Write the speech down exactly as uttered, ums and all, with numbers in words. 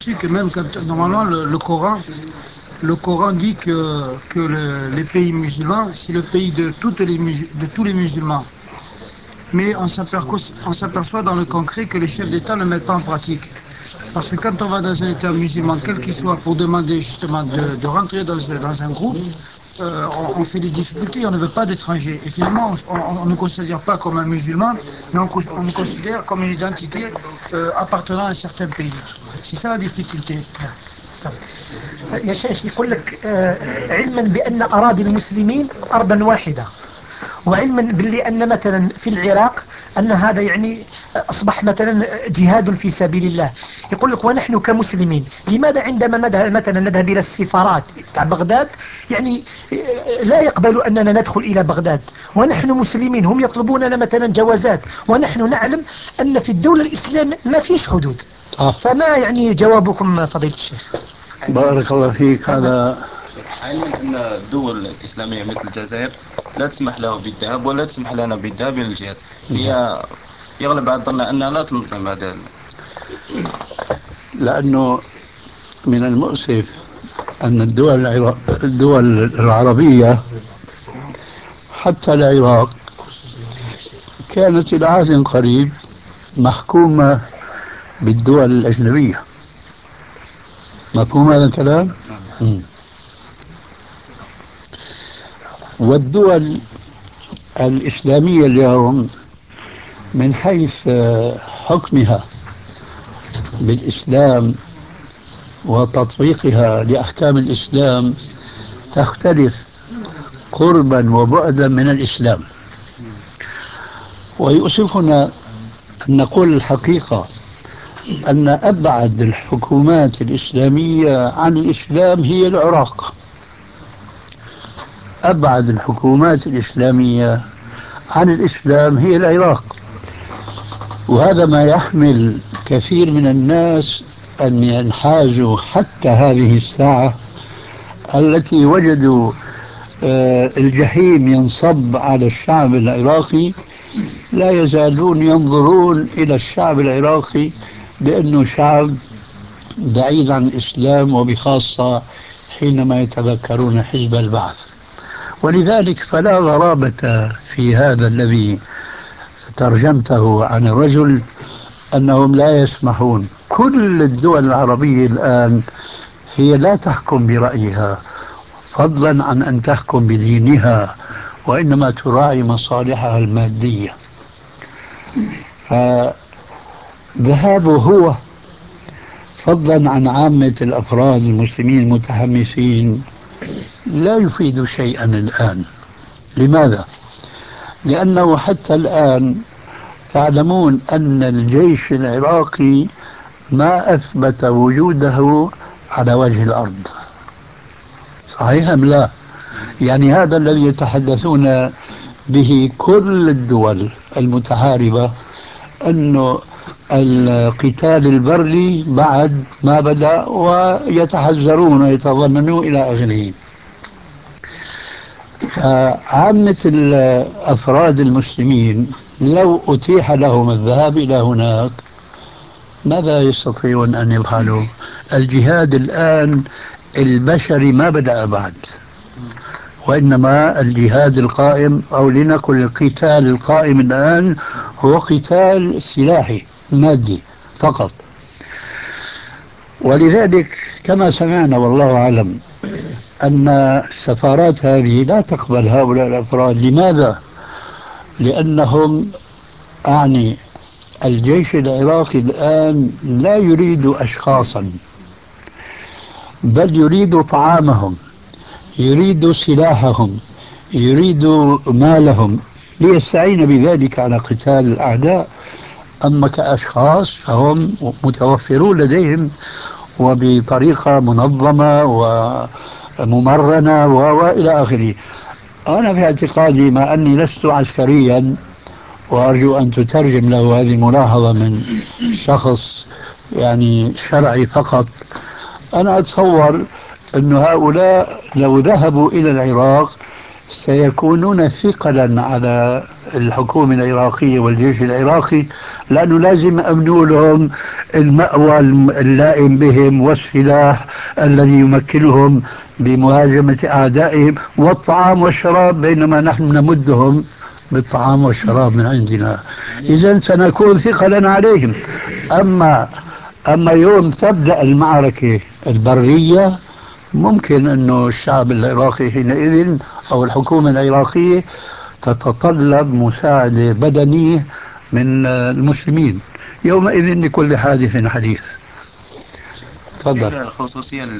Que même quand, normalement, le, le Coran, le Coran dit que, que le- les pays musulmans, c'est le pays de, toutes les, de tous les musulmans. Mais on s'aperçoit, on s'aperçoit dans le concret que les chefs d'État ne le mettent pas en pratique. Parce que quand on va dans un État musulman, quel qu'il soit, pour demander justement de, de rentrer dans, dans un groupe, euh, on, on fait des difficultés, on ne veut pas d'étrangers. Et finalement, on, on ne considère pas comme un musulman, mais on, on nous considère comme une identité euh, appartenant à un certain pays. C'est ça la difficulté. طب. يا شيخ يقول لك آه، علما بأن أراضي المسلمين أرضا واحدة، وعلما باللي أن مثلا في العراق أن هذا يعني أصبح مثلا جهاد في سبيل الله. يقول لك ونحن كمسلمين لماذا عندما مثلا نذهب إلى السفارات تاع بغداد يعني لا يقبلوا أننا ندخل إلى بغداد، ونحن مسلمين هم يطلبوننا مثلا جوازات، ونحن نعلم أن في الدولة الإسلام ما فيش حدود. آه. فما يعني جوابكم فضيلة الشيخ؟ بارك الله فيك. هذا علما أن الدول الإسلامية مثل الجزائر لا تسمح له بالذهاب ولا تسمح لنا بالذهاب إلى الجهاد، هي يغلب على الظن أنها لا تنظم هذا. لأنه من المؤسف أن الدول العرا- الدول العربية حتى العراق كانت إلى عهد قريب محكومة بالدول الأجنبية. مفهوم هذا الكلام؟ مم. والدول الإسلامية اليوم من حيث آه، حكمها بالإسلام وتطبيقها لأحكام الإسلام تختلف قربا وبعدا من الإسلام. ويؤسفنا أن نقول الحقيقة أن أبعد الحكومات الإسلامية عن الإسلام هي العراق. أبعد الحكومات الإسلامية عن الإسلام هي العراق. وهذا ما يحمل كثير من الناس أن ينحازوا حتى هذه الساعة التي وجدوا آه، الجحيم ينصب على الشعب العراقي، لا يزالون ينظرون إلى الشعب العراقي بأنه شعب بعيد عن الإسلام، وبخاصة حينما يتذكرون حزب البعث. ولذلك فلا غرابة في هذا الذي ترجمته عن الرجل أنهم لا يسمحون. كل الدول العربية الآن هي لا تحكم برأيها فضلا عن أن تحكم بدينها، وإنما تراعي مصالحها المادية. فذهابه هو فضلا عن عامة الأفراد المسلمين المتحمسين لا يفيد شيئا الآن. لماذا؟ لأنه حتى الآن تعلمون أن الجيش العراقي ما أثبت وجوده على وجه الأرض. صحيح أم لا؟ يعني هذا الذي يتحدثون به كل الدول المتحاربة أنه القتال البري بعد ما بدأ ويتحذرون ويتظننون إلى آخره. عامة الأفراد المسلمين لو أتيح لهم الذهاب إلى هناك ماذا يستطيعون أن يفعلوا؟ الجهاد الآن البشري ما بدأ بعد، وإنما الجهاد القائم أو لنقل القتال القائم الآن هو قتال سلاحي مادي فقط. ولذلك كما سمعنا والله أعلم أن السفارات هذه لا تقبل هؤلاء الأفراد. لماذا؟ لأنهم أعني الجيش العراقي الآن لا يريد أشخاصا، بل يريد طعامهم، يريد سلاحهم، يريد مالهم ليستعين بذلك على قتال الأعداء. أما كأشخاص فهم متوفرون لديهم وبطريقة منظمة وممرنة وإلى آخره. أنا في اعتقادي مع أني لست عسكريا، وأرجو أن تترجم له هذه الملاحظة من شخص يعني شرعي فقط، أنا أتصور أن هؤلاء لو ذهبوا إلى العراق سيكونون ثقلا على الحكومة العراقية والجيش العراقي، لأنه لازم أمنوا لهم المأوى اللائم بهم والسلاح الذي يمكنهم بمهاجمة أعدائهم والطعام والشراب، بينما نحن نمدهم بالطعام والشراب من عندنا. إذا سنكون ثقلا عليهم. أما أما يوم تبدأ المعركة البرية، ممكن أنه الشعب العراقي حينئذ أو الحكومة العراقية تتطلب مساعدة بدنية من المسلمين. يومئذ لكل حادث حديث. تفضل. الخصوصية